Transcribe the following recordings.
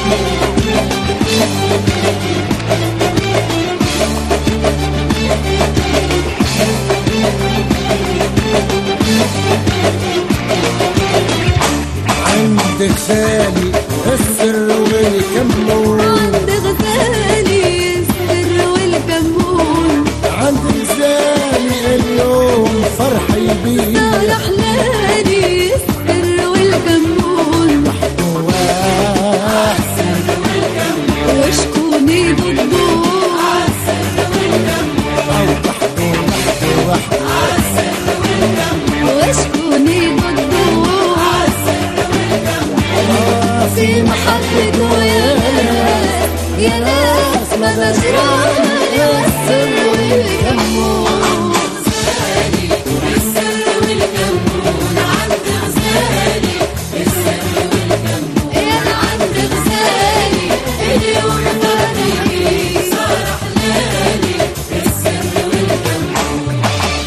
عند غزالي السر والكمون، عند غزالي السر والكمون، عند غزالي اليوم فرحي بيه صار حلالي السر والكمون، وشكوني ضده وشكوني ضده في محبته يا ناس ما تجراني السر والكمون. السر والكمون عند غزالي، السر والكمون يا عند غزالي اليوم فرحي صار حلالي السر والكمون.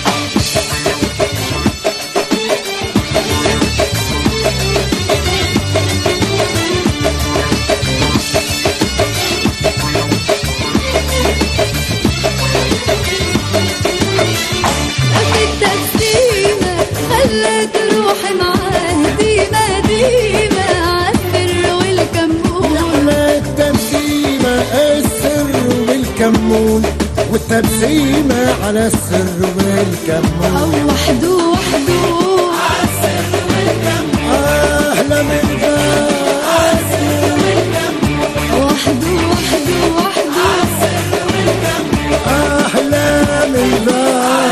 خلت روحي معاه ديما ديما عالسر والكمون. التبسيمة السر والكمون، والتبسيمة على السر والكمون. وحده وحده عالسر والكمون، أهلا من ذا عالسر والكمون، وحده وحده وحده عالسر والكمون، أهلا من ذا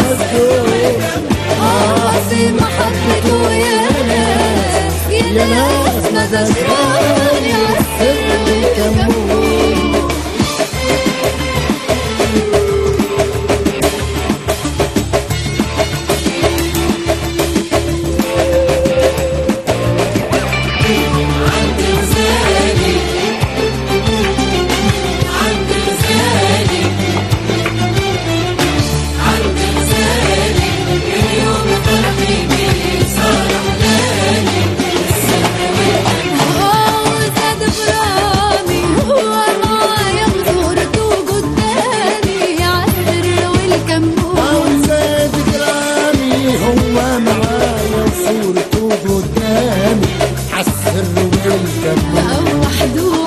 في محبته يا ناس ما تجراني عالسر والكمون. عند غزالي عند غزالي عند غزالي اليوم فرحي بيه صار حلالي السر والكمون. زاد غرامي هو معايا وصورته قدامي عالسر والكمون. زاد كرامي هو معايا وصورته قدامي عالسر والكمون. وحده